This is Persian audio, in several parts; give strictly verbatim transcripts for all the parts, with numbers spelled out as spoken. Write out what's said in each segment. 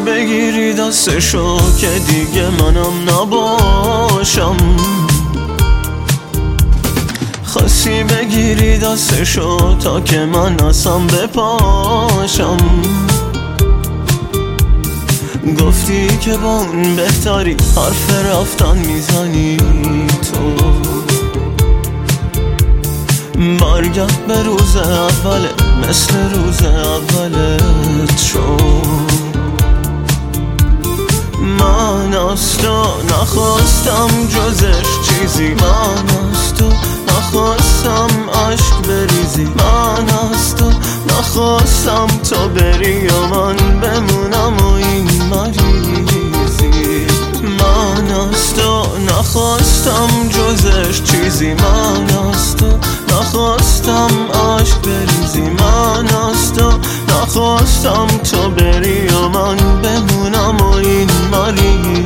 بگیری دستشو که دیگه منم نباشم، خواستی بگیری دستشو تا که من اصلا بپاشم. گفتی که با اون بهتری حرف رفتن میزنی تو، برگرد به روز اوله مثل روز اولت شد. من از تو نخواستم جزش چیزی، من از تو نخواستم عشق بریزی، من از تو نخواستم تو بری و من بمونم و این مریضی. من از تو نخواستم جزش چیزی، من از تو نخواستم عشق بریزی، من از تو نخواستم تو بری و من بمونم و این مریضی.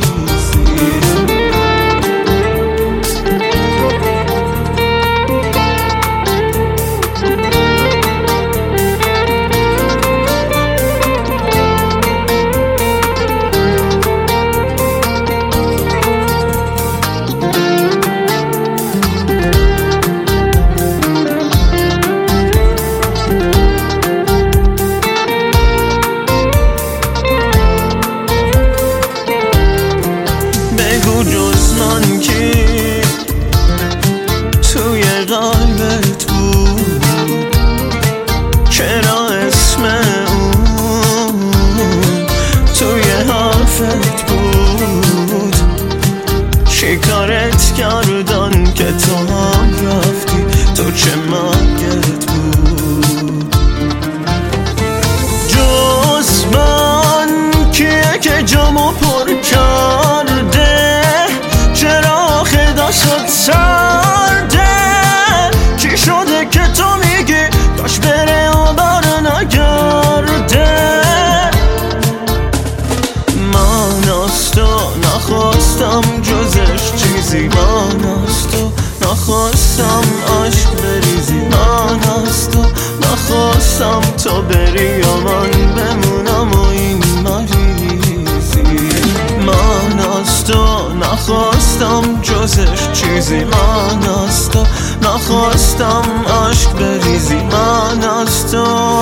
جز من کی توی قلبت بود، چرا اسم اون توی حرفت بود، چی کارت کردن که تو هم رفتی، تو چه مرگت بود. جز من کیه که جامو پر کرده، شد سرده، چی شده که تو میگی کاش بره و بر نگرده. من از تو نخواستم جزش چیزی، من از تو نخواستم عشق بریزی، من از تو نخواستم تو بری و من بمونم و این مریضی. من از تو نخواستم جزش چیزی، من از تو نخواستم عشق بریزی، من از تو